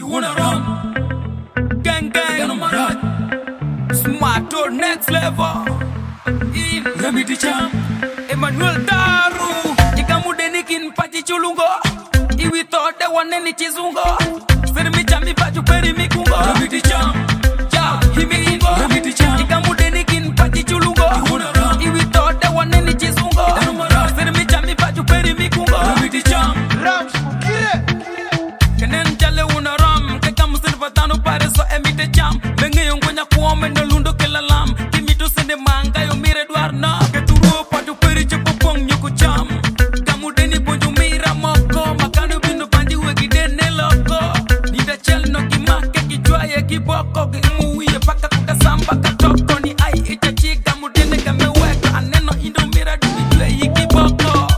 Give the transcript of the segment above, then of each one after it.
You wanna run? Gang gang, you know my run. Smart to next level. In Remedy Jam, Emmanuel Daru. Ikamude nikin pati chulungo. Iwi thought the one any chizungo. Fermi chami patu peri mikungo. Remedy Jam, ja, himi ingo. Remedy Jam. Ikamude nikin pati chulungo. You wanna run? Iwi thought the one any chizungo. Fermi chami patu peri mikungo. Remedy Jam. Ram, kire. Kenen jale una ram. Keka musirva tanu pare so emite jam. Menge yongonya kuome no lundo kela lam. Kimito sende manga yo mire duarna. Keturo patu peri chepopong nyoko jam. Kamudeni bonjo mira moko. Makano bino panji wegi dene loko. Nida chel no kimake kijwaye kiboko. Kimuye paka kukasamba katoko. Ni ai itachi kamudene kameweka. Aneno indo mira dubijwe yikiboko.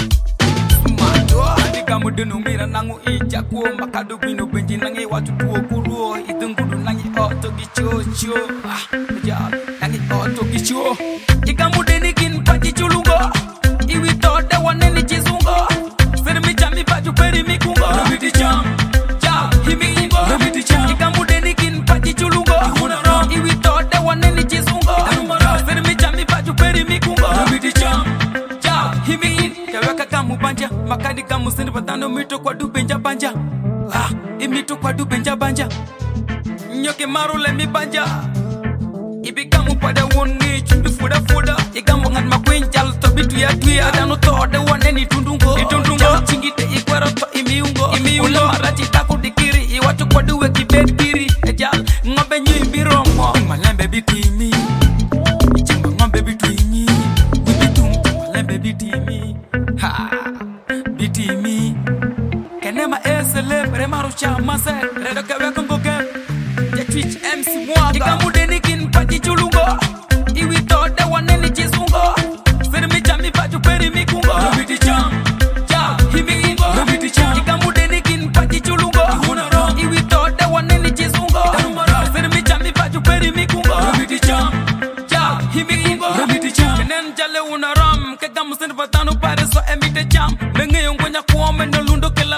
Kamudenu mira nangu ija kuo makadu bino benji nangi watu tuo kuruo idungudu nangi oto gichocho ja nangi oto gicho ikamudeni kin paji chulungo iwi tode waneni chizungo fermi chami paju peri mikungo Remedy Jam ja himi ingo Remedy Jam ikamudeni kin paji chulungo iwi tode waneni chizungo fermi chami paju peri mikungo Remedy Jam ja himi in kaweka kamu banja makadi kamu sini patano mito kwa du benja banja imito kwa du benja banja nyoke marule mi banja ibikamu pada woni chundu fuda fuda igamu ngat makwenjal to bitu ya tuya adano to de waneni tundungo chingite ikwara to imiungo ula marachi tako dikiri iwatu kwa duwe kibedkiri ejal ngobe nyi biromo malembe bitimi chimba ngombe bitwinyi bitum malembe bitimi ha bitimi kenema esele premaru chama se redo kewe kongo ke je Twitch MC mwaga ikamudeni kin pati chulungo iwi tode waneni chizungo fermi chami paju peri mikungo Remedy Jam ja himi ingo Remedy Jam ikamudeni kin pati chulungo iwi tode waneni chizungo fermi chami paju peri mikungo Remedy Jam ja himi ingo Remedy Jam kenen jale una ram kega musin patano pare so emite jam menge yongonya kuome no lundo